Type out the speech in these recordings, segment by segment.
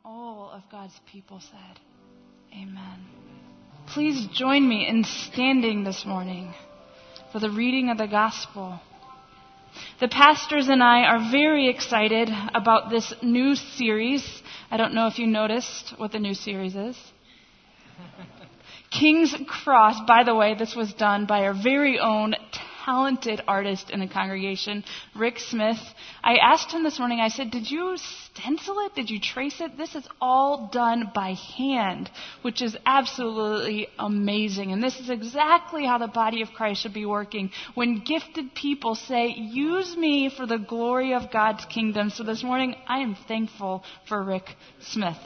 all of God's people said, amen. Please join me in standing this morning for the reading of the gospel. The pastors and I are very excited about this new series. I don't know if you noticed what the new series is. King's Cross. By the way, this was done by our very own talented artist in the congregation, Rick Smith. I asked him this morning, I said, did you stencil it? Did you trace it? This is all done by hand, which is absolutely amazing. And this is exactly how the body of Christ should be working. When gifted people say, use me for the glory of God's kingdom. So this morning, I am thankful for Rick Smith.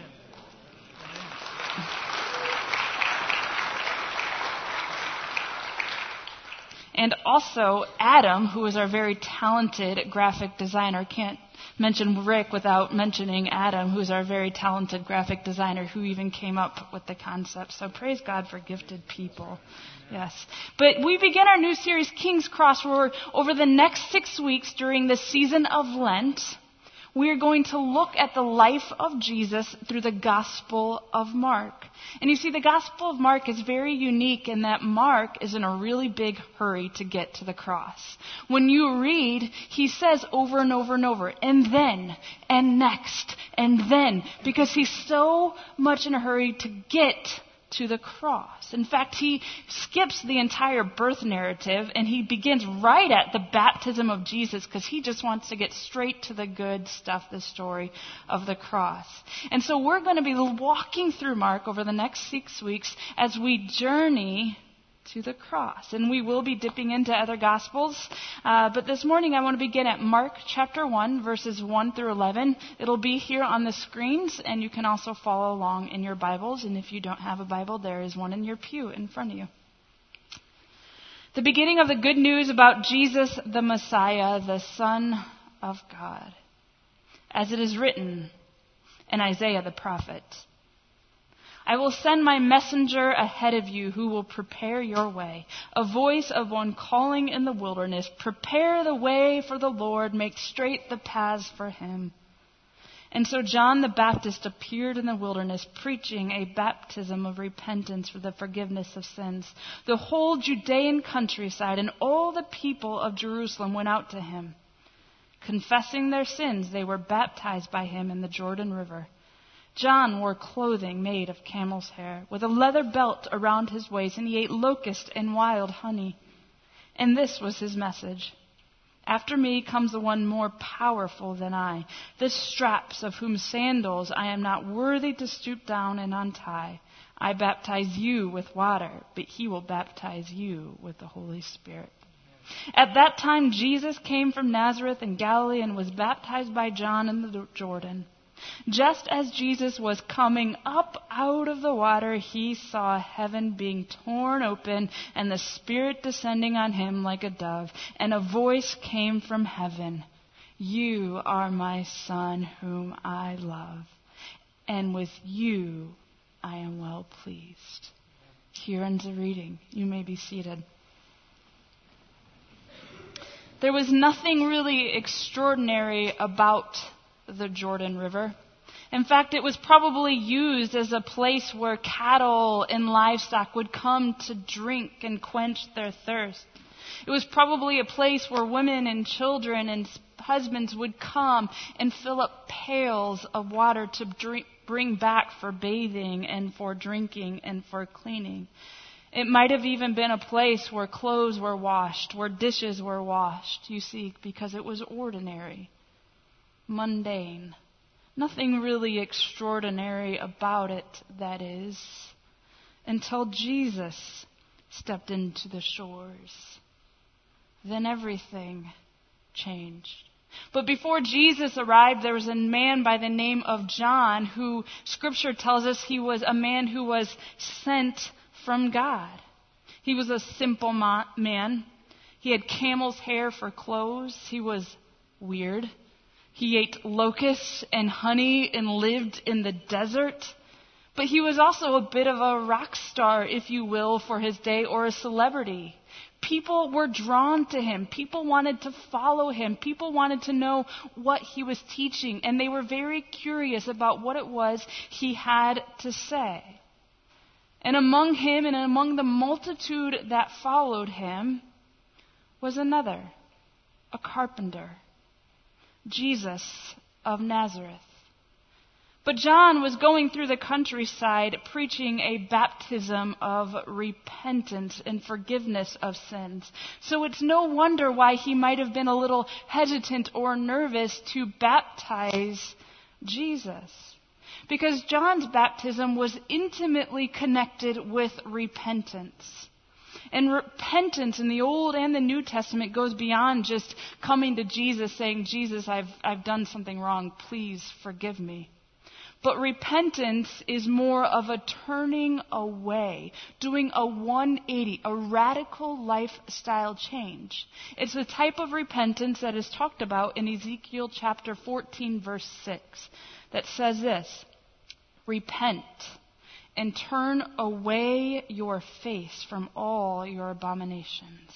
And also Adam, who is our very talented graphic designer. Can't mention Rick without mentioning Adam, who is our very talented graphic designer who even came up with the concept. So praise God for gifted people. Yes. But we begin our new series, King's Cross, where over the next 6 weeks during the season of Lent, we are going to look at the life of Jesus through the Gospel of Mark. And you see, the Gospel of Mark is very unique in that Mark is in a really big hurry to get to the cross. When you read, he says over and over and over, and then, and next, and then, because he's so much in a hurry to get to the cross. In fact, he skips the entire birth narrative and he begins right at the baptism of Jesus because he just wants to get straight to the good stuff, the story of the cross. And so we're going to be walking through Mark over the next 6 weeks as we journey to the cross. And we will be dipping into other Gospels. But this morning I want to begin at Mark chapter 1, verses 1 through 11. It'll be here on the screens, and you can also follow along in your Bibles. And if you don't have a Bible, there is one in your pew in front of you. The beginning of the good news about Jesus the Messiah, the Son of God. As it is written in Isaiah the prophet, I will send my messenger ahead of you who will prepare your way. A voice of one calling in the wilderness, prepare the way for the Lord, make straight the paths for him. And so John the Baptist appeared in the wilderness, preaching a baptism of repentance for the forgiveness of sins. The whole Judean countryside and all the people of Jerusalem went out to him. Confessing their sins, they were baptized by him in the Jordan River. John wore clothing made of camel's hair, with a leather belt around his waist, and he ate locust and wild honey. And this was his message. After me comes the one more powerful than I, the straps of whose sandals I am not worthy to stoop down and untie. I baptize you with water, but he will baptize you with the Holy Spirit. At that time Jesus came from Nazareth in Galilee and was baptized by John in the Jordan. Just as Jesus was coming up out of the water, he saw heaven being torn open and the Spirit descending on him like a dove. And a voice came from heaven, you are my Son whom I love, and with you I am well pleased. Here ends the reading. You may be seated. There was nothing really extraordinary about the Jordan River. In fact, it was probably used as a place where cattle and livestock would come to drink and quench their thirst. It was probably a place where women and children and husbands would come and fill up pails of water to bring back for bathing and for drinking and for cleaning. It might have even been a place where clothes were washed, where dishes were washed, you see, because it was ordinary. Mundane. Nothing really extraordinary about it, that is, until Jesus stepped into the shores. Then everything changed. But before Jesus arrived, there was a man by the name of John who Scripture tells us he was a man who was sent from God. He was a simple man. He had camel's hair for clothes. He was weird. He ate locusts and honey and lived in the desert. But he was also a bit of a rock star, if you will, for his day, or a celebrity. People were drawn to him. People wanted to follow him. People wanted to know what he was teaching. And they were very curious about what it was he had to say. And among him and among the multitude that followed him was another, a carpenter, Jesus of Nazareth. But John was going through the countryside preaching a baptism of repentance and forgiveness of sins. So it's no wonder why he might have been a little hesitant or nervous to baptize Jesus. Because John's baptism was intimately connected with repentance. And repentance in the Old and the New Testament goes beyond just coming to Jesus saying, Jesus, I've done something wrong. Please forgive me. But repentance is more of a turning away, doing a 180, a radical lifestyle change. It's the type of repentance that is talked about in Ezekiel chapter 14, verse 6, that says this, repent and turn away your face from all your abominations.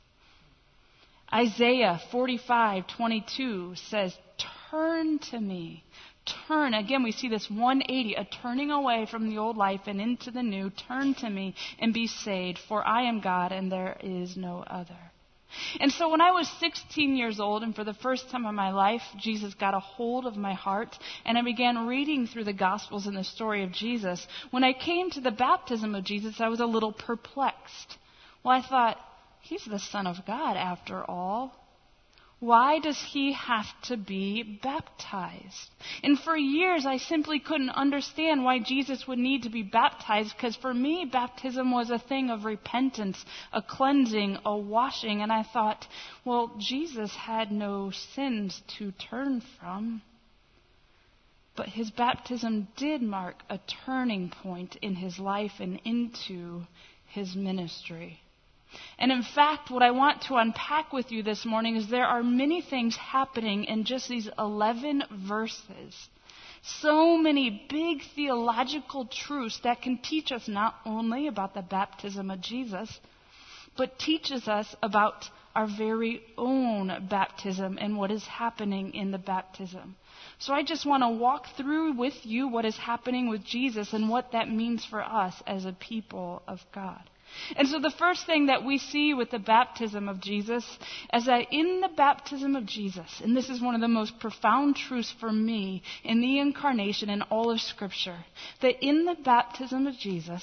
Isaiah 45:22 says, turn to me. Turn. Again, we see this 180, a turning away from the old life and into the new. Turn to me and be saved, for I am God and there is no other. And so when I was 16 years old, and for the first time in my life, Jesus got a hold of my heart, and I began reading through the Gospels and the story of Jesus. When I came to the baptism of Jesus, I was a little perplexed. Well, I thought, he's the Son of God after all. Why does he have to be baptized? And for years, I simply couldn't understand why Jesus would need to be baptized, because for me, baptism was a thing of repentance, a cleansing, a washing. And I thought, well, Jesus had no sins to turn from. But his baptism did mark a turning point in his life and into his ministry. And in fact, what I want to unpack with you this morning is there are many things happening in just these 11 verses. So many big theological truths that can teach us not only about the baptism of Jesus, but teaches us about our very own baptism and what is happening in the baptism. So I just want to walk through with you what is happening with Jesus and what that means for us as a people of God. And so the first thing that we see with the baptism of Jesus is that in the baptism of Jesus, and this is one of the most profound truths for me in the incarnation in all of Scripture, that in the baptism of Jesus,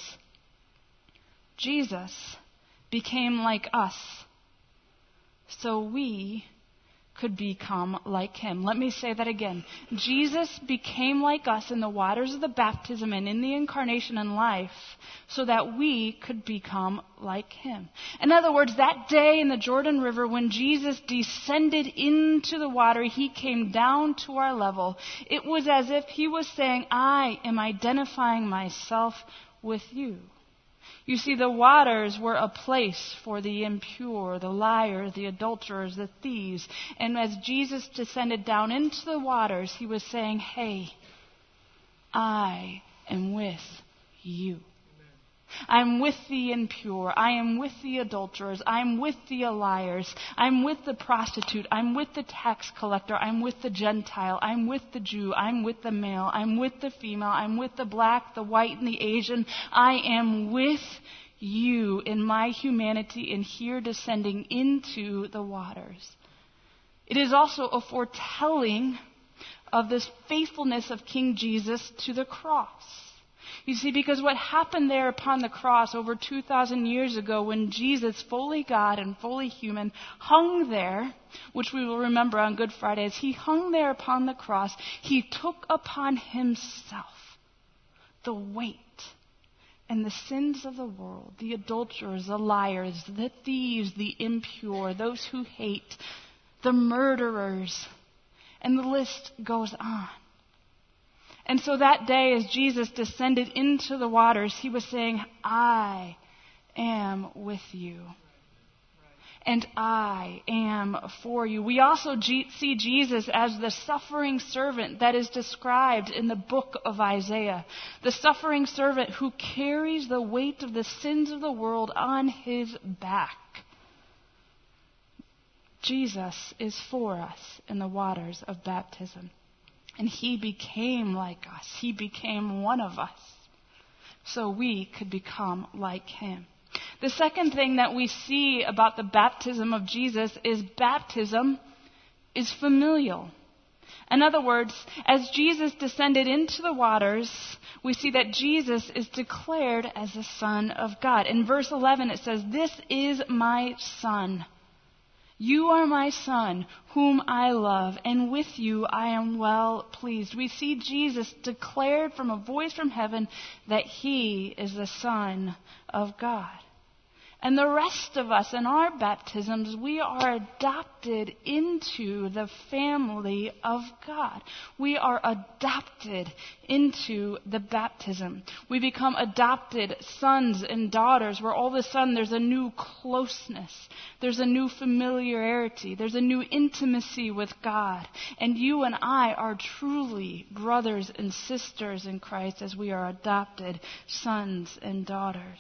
Jesus became like us so we could become like him. Let me say that again. Jesus became like us in the waters of the baptism and in the incarnation and life so that we could become like him. In other words, that day in the Jordan River when Jesus descended into the water, he came down to our level. It was as if he was saying, I am identifying myself with you. You see, the waters were a place for the impure, the liars, the adulterers, the thieves. And as Jesus descended down into the waters, he was saying, hey, I am with you. I'm with the impure. I am with the adulterers. I'm with the liars. I'm with the prostitute. I'm with the tax collector. I'm with the Gentile. I'm with the Jew. I'm with the male. I'm with the female. I'm with the black, the white, and the Asian. I am with you in my humanity and here descending into the waters. It is also a foretelling of this faithfulness of King Jesus to the cross. You see, because what happened there upon the cross over 2,000 years ago when Jesus, fully God and fully human, hung there, which we will remember on Good Friday, as he hung there upon the cross, he took upon himself the weight and the sins of the world, the adulterers, the liars, the thieves, the impure, those who hate, the murderers, and the list goes on. And so that day, as Jesus descended into the waters, he was saying, I am with you. And I am for you. We also see Jesus as the suffering servant that is described in the book of Isaiah. The suffering servant who carries the weight of the sins of the world on his back. Jesus is for us in the waters of baptism. And he became like us. He became one of us so we could become like him. The second thing that we see about the baptism of Jesus is baptism is familial. In other words, as Jesus descended into the waters, we see that Jesus is declared as the Son of God. In verse 11 it says, "This is my Son. You are my Son, whom I love, and with you I am well pleased." We see Jesus declared from a voice from heaven that he is the Son of God. And the rest of us in our baptisms, we are adopted into the family of God. We are adopted into the baptism. We become adopted sons and daughters where all of a sudden there's a new closeness. There's a new familiarity. There's a new intimacy with God. And you and I are truly brothers and sisters in Christ as we are adopted sons and daughters.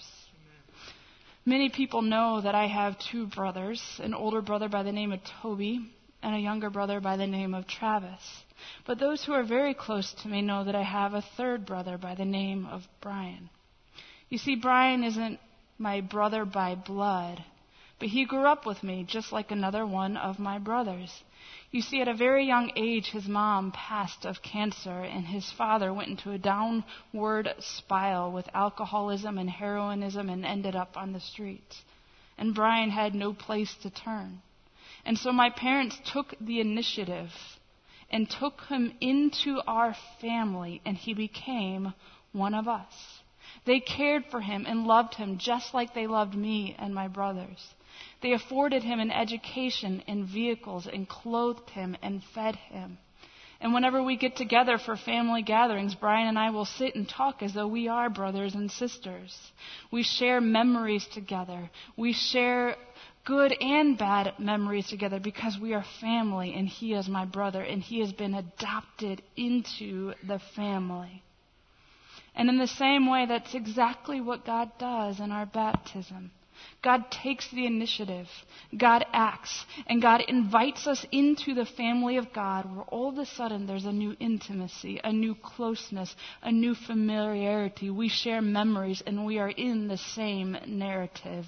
Many people know that I have two brothers, an older brother by the name of Toby and a younger brother by the name of Travis. But those who are very close to me know that I have a third brother by the name of Brian. You see, Brian isn't my brother by blood, but he grew up with me just like another one of my brothers. You see, at a very young age, his mom passed of cancer, and his father went into a downward spiral with alcoholism and heroinism and ended up on the streets. And Brian had no place to turn. And so my parents took the initiative and took him into our family, and he became one of us. They cared for him and loved him just like they loved me and my brothers. They afforded him an education and vehicles and clothed him and fed him. And whenever we get together for family gatherings, Brian and I will sit and talk as though we are brothers and sisters. We share memories together. We share good and bad memories together because we are family, and he is my brother, and he has been adopted into the family. And in the same way, that's exactly what God does in our baptism. God takes the initiative, God acts, and God invites us into the family of God, where all of a sudden there's a new intimacy, a new closeness, a new familiarity. We share memories, and we are in the same narrative.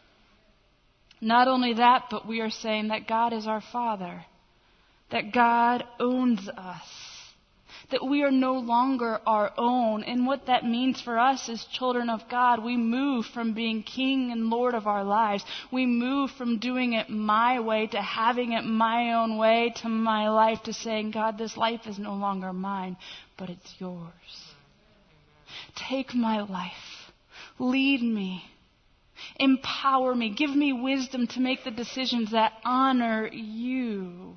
Not only that, but we are saying that God is our Father, that God owns us, that we are no longer our own. And what that means for us as children of God, we move from being King and Lord of our lives. We move from doing it my way to having it my own way, to my life, to saying, God, this life is no longer mine, but it's yours. Take my life. Lead me. Empower me. Give me wisdom to make the decisions that honor you.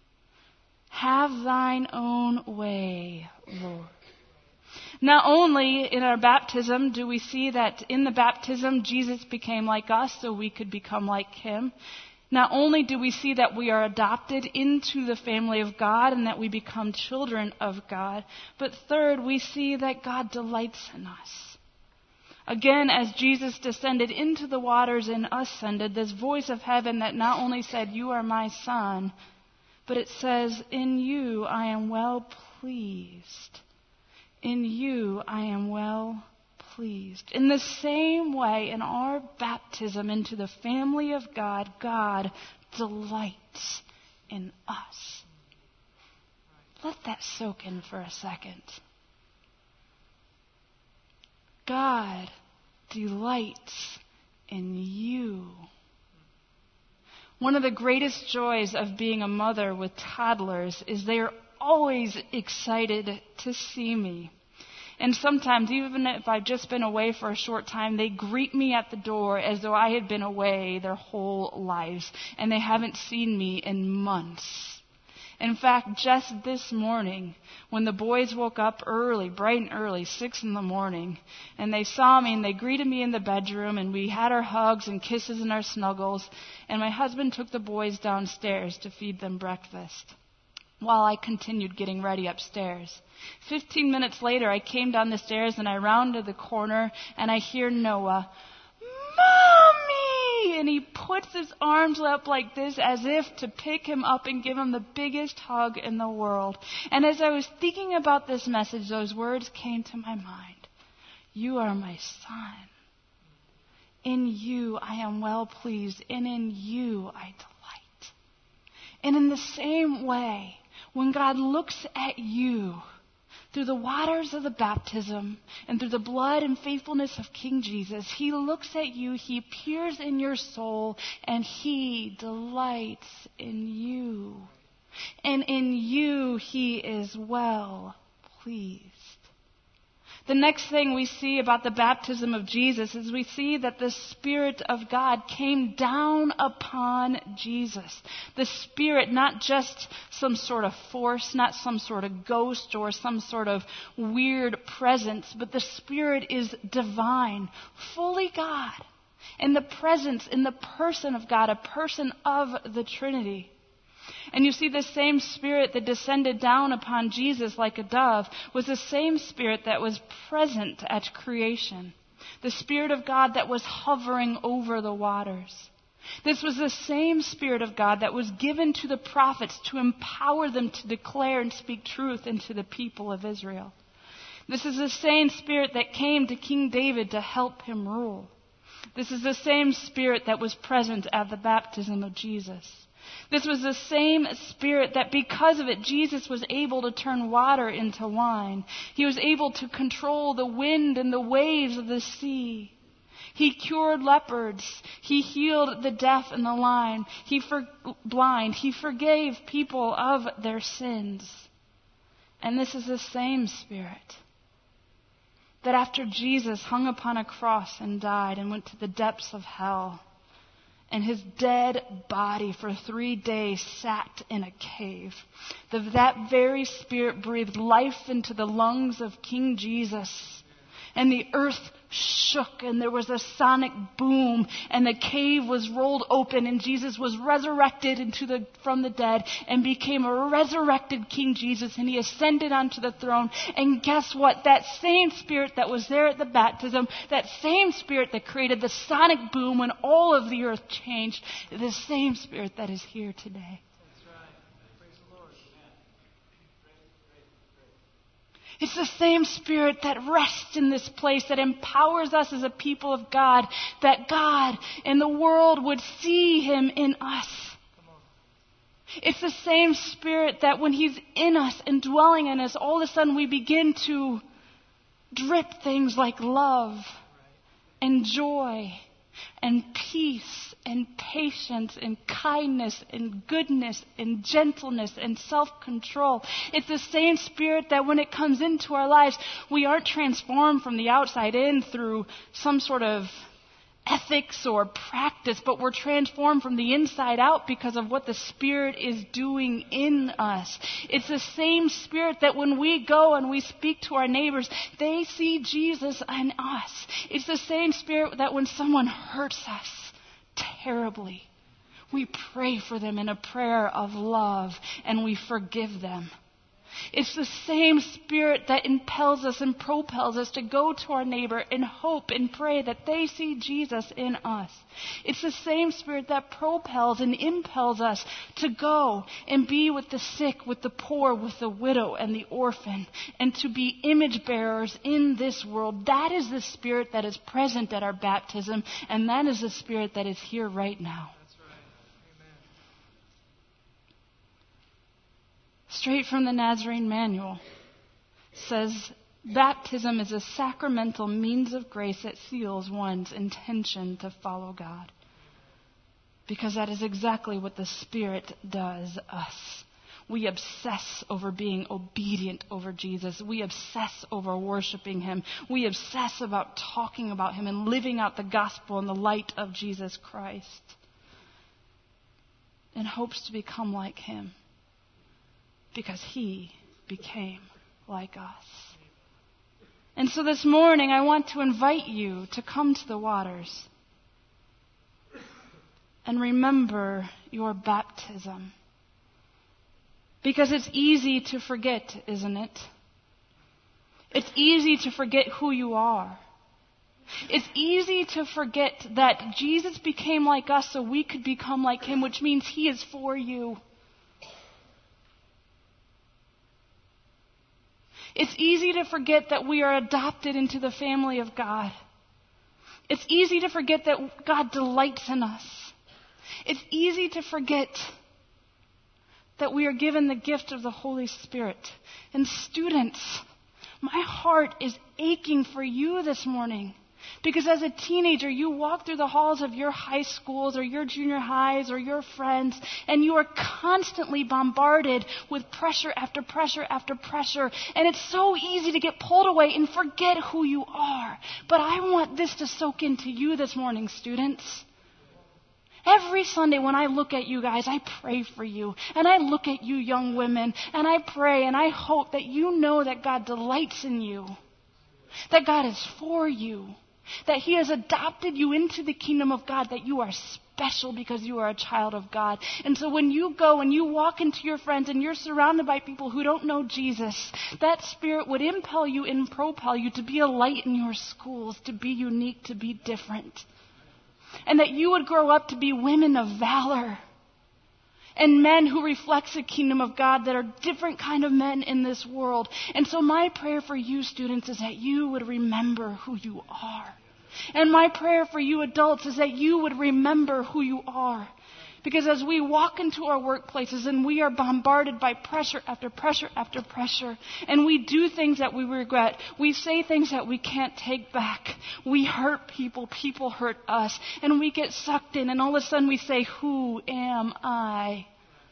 Have thine own way, Lord. Not only in our baptism do we see that in the baptism Jesus became like us so we could become like him. Not only do we see that we are adopted into the family of God and that we become children of God, but third, we see that God delights in us. Again, as Jesus descended into the waters and ascended, this voice of heaven that not only said, "You are my Son," but it says, "In you I am well pleased. In you I am well pleased." In the same way, in our baptism into the family of God, God delights in us. Let that soak in for a second. God delights in you. One of the greatest joys of being a mother with toddlers is they are always excited to see me. And sometimes, even if I've just been away for a short time, they greet me at the door as though I had been away their whole lives, and they haven't seen me in months. In fact, just this morning, when the boys woke up early, bright and early, 6 a.m, and they saw me and they greeted me in the bedroom, and we had our hugs and kisses and our snuggles, and my husband took the boys downstairs to feed them breakfast while I continued getting ready upstairs. 15 minutes later, I came down the stairs and I rounded the corner and I hear Noah, "Mommy!" and he puts his arms up like this as if to pick him up and give him the biggest hug in the world. And as I was thinking about this message, those words came to my mind. You are my son. In you I am well pleased, and in you I delight. And in the same way, when God looks at you through the waters of the baptism and through the blood and faithfulness of King Jesus, he looks at you, he peers in your soul, and he delights in you. And in you he is well pleased. The next thing we see about the baptism of Jesus is we see that the Spirit of God came down upon Jesus. The Spirit, not just some sort of force, not some sort of ghost or some sort of weird presence, but the Spirit is divine, fully God, in the presence, in the person of God, a person of the Trinity. And you see, the same Spirit that descended down upon Jesus like a dove was the same Spirit that was present at creation. The Spirit of God that was hovering over the waters. This was the same Spirit of God that was given to the prophets to empower them to declare and speak truth into the people of Israel. This is the same Spirit that came to King David to help him rule. This is the same Spirit that was present at the baptism of Jesus. This was the same Spirit that because of it, Jesus was able to turn water into wine. He was able to control the wind and the waves of the sea. He cured lepers. He healed the deaf and the blind. He forgave people of their sins. And this is the same Spirit that after Jesus hung upon a cross and died and went to the depths of hell, and his dead body for 3 days sat in a cave, that very Spirit breathed life into the lungs of King Jesus. And the earth shook, and there was a sonic boom, and the cave was rolled open, and Jesus was resurrected from the dead and became a resurrected King Jesus, and he ascended onto the throne. And guess what? That same Spirit that was there at the baptism, that same Spirit that created the sonic boom when all of the earth changed, is the same Spirit that is here today. It's the same Spirit that rests in this place, that empowers us as a people of God, that God and the world would see him in us. It's the same Spirit that when he's in us and dwelling in us, all of a sudden we begin to drip things like love and joy and peace and patience and kindness and goodness and gentleness and self-control. It's the same Spirit that when it comes into our lives, we aren't transformed from the outside in through some sort of ethics or practice, but we're transformed from the inside out because of what the Spirit is doing in us. It's the same Spirit that when we go and we speak to our neighbors, they see Jesus in us. It's the same Spirit that when someone hurts us terribly, we pray for them in a prayer of love and we forgive them. It's the same Spirit that impels us and propels us to go to our neighbor and hope and pray that they see Jesus in us. It's the same Spirit that propels and impels us to go and be with the sick, with the poor, with the widow and the orphan, and to be image bearers in this world. That is the Spirit that is present at our baptism, and that is the Spirit that is here right now. Straight from the Nazarene Manual says baptism is a sacramental means of grace that seals one's intention to follow God. Because that is exactly what the Spirit does us. We obsess over being obedient over Jesus. We obsess over worshiping him. We obsess about talking about him and living out the gospel in the light of Jesus Christ in hopes to become like him. Because he became like us. And so this morning I want to invite you to come to the waters and remember your baptism. Because it's easy to forget, isn't it? It's easy to forget who you are. It's easy to forget that Jesus became like us so we could become like him, which means he is for you. It's easy to forget that we are adopted into the family of God. It's easy to forget that God delights in us. It's easy to forget that we are given the gift of the Holy Spirit. And students, my heart is aching for you this morning. Because as a teenager, you walk through the halls of your high schools or your junior highs or your friends, and you are constantly bombarded with pressure after pressure after pressure. And it's so easy to get pulled away and forget who you are. But I want this to soak into you this morning, students. Every Sunday when I look at you guys, I pray for you. And I look at you young women, and I pray and I hope that you know that God delights in you. That God is for you. That he has adopted you into the kingdom of God, that you are special because you are a child of God. And so when you go and you walk into your friends and you're surrounded by people who don't know Jesus, that Spirit would impel you and propel you to be a light in your schools, to be unique, to be different. And that you would grow up to be women of valor and men who reflects the kingdom of God that are different kind of men in this world. And so my prayer for you students is that you would remember who you are. And my prayer for you adults is that you would remember who you are. Because as we walk into our workplaces and we are bombarded by pressure after pressure after pressure, and we do things that we regret, we say things that we can't take back, we hurt people, people hurt us, and we get sucked in, and all of a sudden we say, who am I?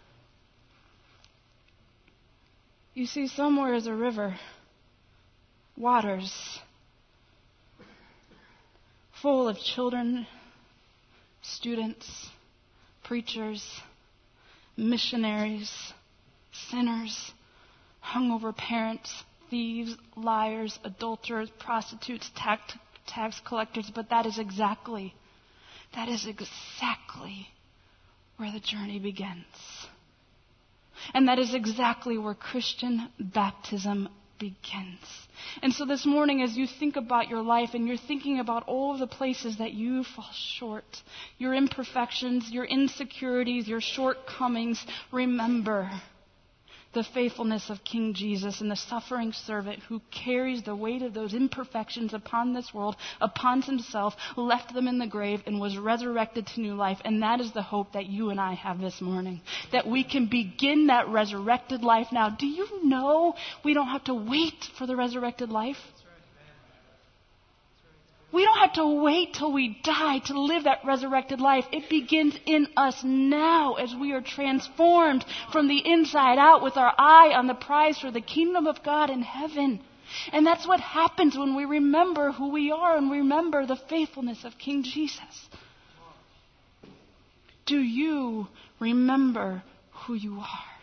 You see, somewhere is a river, waters, full of children, students, preachers, missionaries, sinners, hungover parents, thieves, liars, adulterers, prostitutes, tax collectors. But that is exactly where the journey begins. And that is exactly where Christian baptism begins. And so this morning, as you think about your life and you're thinking about all of the places that you fall short, your imperfections, your insecurities, your shortcomings, remember the faithfulness of King Jesus and the suffering servant who carries the weight of those imperfections upon this world, upon himself, left them in the grave, and was resurrected to new life. And that is the hope that you and I have this morning, that we can begin that resurrected life now. Do you know we don't have to wait for the resurrected life? We don't have to wait till we die to live that resurrected life. It begins in us now as we are transformed from the inside out with our eye on the prize for the kingdom of God in heaven. And that's what happens when we remember who we are and remember the faithfulness of King Jesus. Do you remember who you are?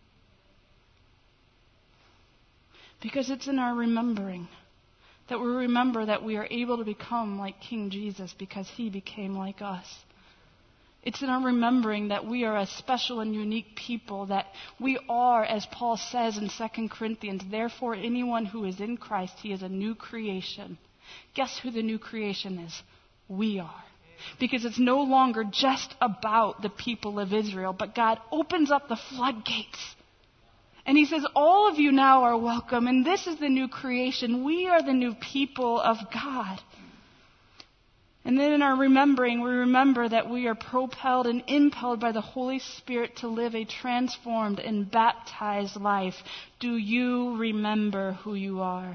Because it's in our remembering that we remember that we are able to become like King Jesus because he became like us. It's in our remembering that we are a special and unique people, that we are, as Paul says in 2 Corinthians, therefore anyone who is in Christ, he is a new creation. Guess who the new creation is? We are. Because it's no longer just about the people of Israel, but God opens up the floodgates. And he says, all of you now are welcome, and this is the new creation. We are the new people of God. And then in our remembering, we remember that we are propelled and impelled by the Holy Spirit to live a transformed and baptized life. Do you remember who you are?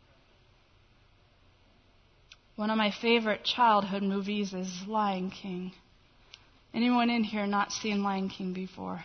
One of my favorite childhood movies is Lion King. Anyone in here not seen Lion King before?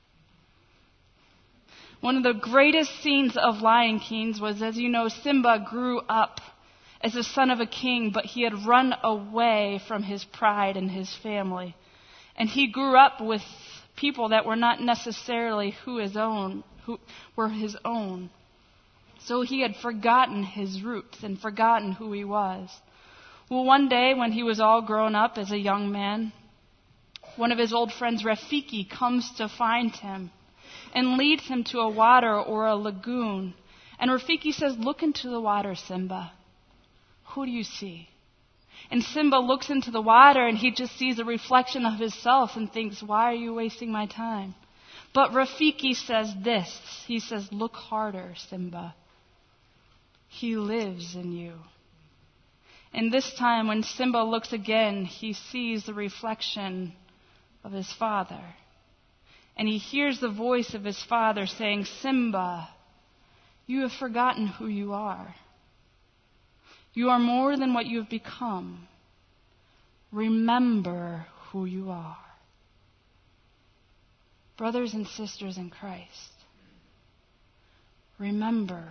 One of the greatest scenes of Lion King was, as you know, Simba grew up as the son of a king, but he had run away from his pride and his family. And he grew up with people that were not necessarily who were his own. So he had forgotten his roots and forgotten who he was. Well, one day when he was all grown up as a young man, one of his old friends, Rafiki, comes to find him and leads him to a water or a lagoon. And Rafiki says, look into the water, Simba. Who do you see? And Simba looks into the water and he just sees a reflection of himself and thinks, why are you wasting my time? But Rafiki says this. He says, look harder, Simba. He lives in you. And this time when Simba looks again, he sees the reflection of his father. And he hears the voice of his father saying, Simba, you have forgotten who you are. You are more than what you have become. Remember who you are. Brothers and sisters in Christ, remember,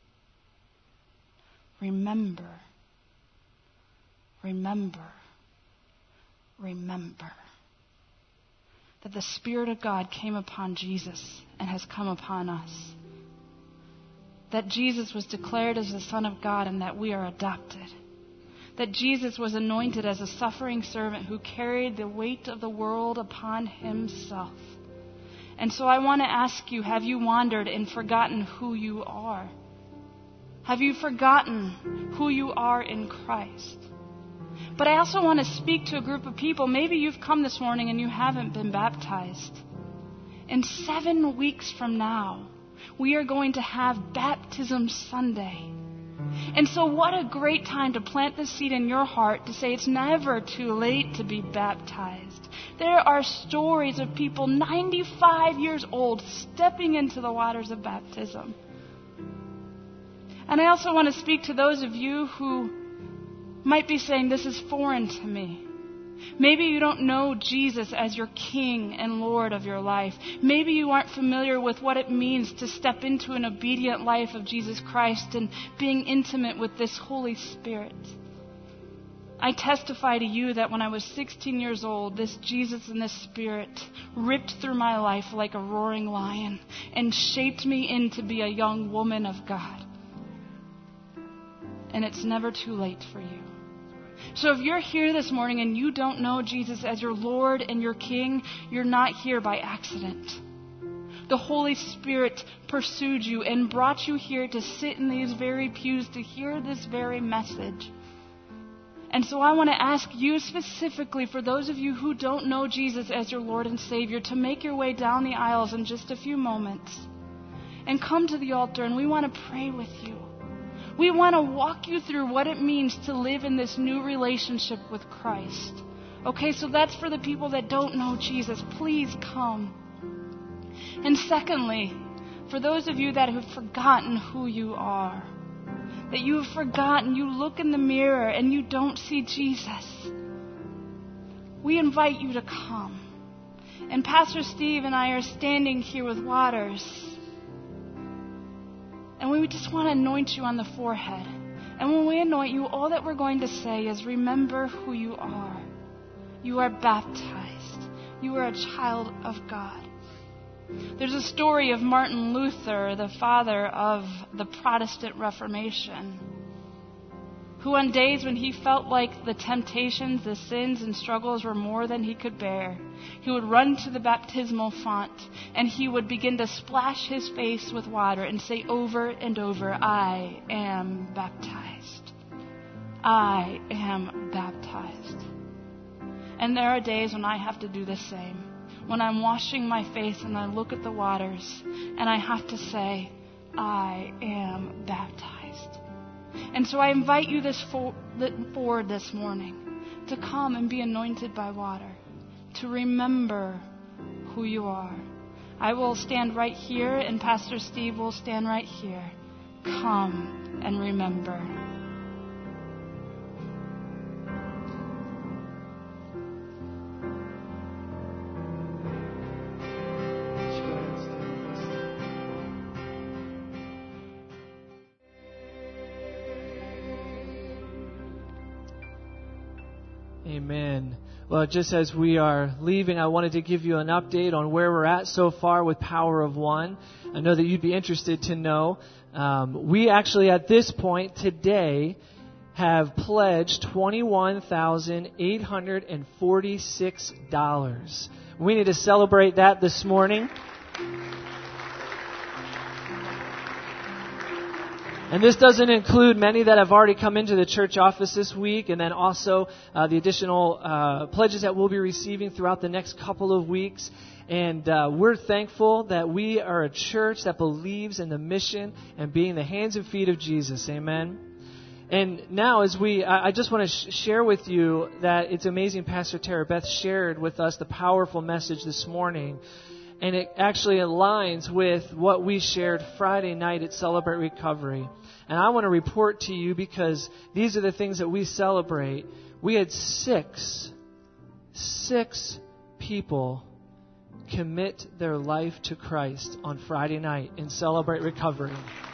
remember, remember, remember that the Spirit of God came upon Jesus and has come upon us. That Jesus was declared as the Son of God and that we are adopted. That Jesus was anointed as a suffering servant who carried the weight of the world upon himself. And so I want to ask you, have you wandered and forgotten who you are? Have you forgotten who you are in Christ? But I also want to speak to a group of people. Maybe you've come this morning and you haven't been baptized. In 7 weeks from now, we are going to have Baptism Sunday. And so what a great time to plant the seed in your heart to say it's never too late to be baptized. There are stories of people 95 years old stepping into the waters of baptism. And I also want to speak to those of you who might be saying, this is foreign to me. Maybe you don't know Jesus as your King and Lord of your life. Maybe you aren't familiar with what it means to step into an obedient life of Jesus Christ and being intimate with this Holy Spirit. I testify to you that when I was 16 years old, this Jesus and this Spirit ripped through my life like a roaring lion and shaped me into be a young woman of God. And it's never too late for you. So if you're here this morning and you don't know Jesus as your Lord and your King, you're not here by accident. The Holy Spirit pursued you and brought you here to sit in these very pews to hear this very message. And so I want to ask you specifically, for those of you who don't know Jesus as your Lord and Savior, to make your way down the aisles in just a few moments and come to the altar, and we want to pray with you. We want to walk you through what it means to live in this new relationship with Christ. Okay, so that's for the people that don't know Jesus. Please come. And secondly, for those of you that have forgotten who you are, that you have forgotten, you look in the mirror and you don't see Jesus, we invite you to come. And Pastor Steve and I are standing here with waters. And we just want to anoint you on the forehead. And when we anoint you, all that we're going to say is, remember who you are. You are baptized. You are a child of God. There's a story of Martin Luther, the father of the Protestant Reformation, who on days when he felt like the temptations, the sins and struggles were more than he could bear, he would run to the baptismal font and he would begin to splash his face with water and say over and over, I am baptized. I am baptized. And there are days when I have to do the same. When I'm washing my face and I look at the waters and I have to say, I am baptized. And so I invite you forward this morning to come and be anointed by water, to remember who you are. I will stand right here and Pastor Steve will stand right here. Come and remember. Amen. Well, just as we are leaving, I wanted to give you an update on where we're at so far with Power of One. I know that you'd be interested to know. We actually, at this point today, have pledged $21,846. We need to celebrate that this morning. And this doesn't include many that have already come into the church office this week, and then also the additional pledges that we'll be receiving throughout the next couple of weeks. And we're thankful that we are a church that believes in the mission and being the hands and feet of Jesus. Amen. And now I just want to share with you that it's amazing Pastor Tara Beth shared with us the powerful message this morning. And it actually aligns with what we shared Friday night at Celebrate Recovery. And I want to report to you because these are the things that we celebrate. We had six people commit their life to Christ on Friday night in Celebrate Recovery.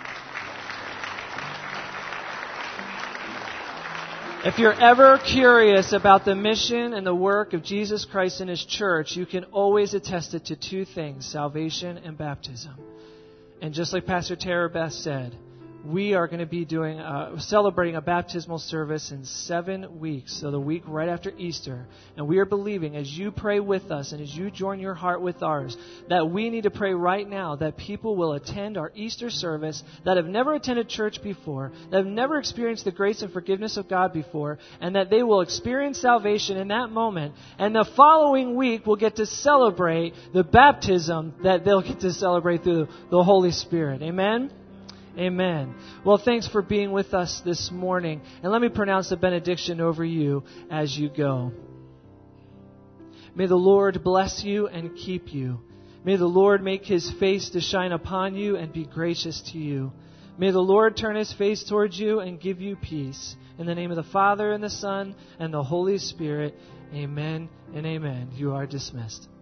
If you're ever curious about the mission and the work of Jesus Christ and His church, you can always attest it to two things, salvation and baptism. And just like Pastor Tara Beth said, we are going to be celebrating a baptismal service in 7 weeks, so the week right after Easter. And we are believing, as you pray with us and as you join your heart with ours, that we need to pray right now that people will attend our Easter service that have never attended church before, that have never experienced the grace and forgiveness of God before, and that they will experience salvation in that moment. And the following week we'll get to celebrate the baptism that they'll get to celebrate through the Holy Spirit. Amen? Amen. Well, thanks for being with us this morning. And let me pronounce the benediction over you as you go. May the Lord bless you and keep you. May the Lord make His face to shine upon you and be gracious to you. May the Lord turn His face towards you and give you peace. In the name of the Father and the Son and the Holy Spirit, amen and amen. You are dismissed.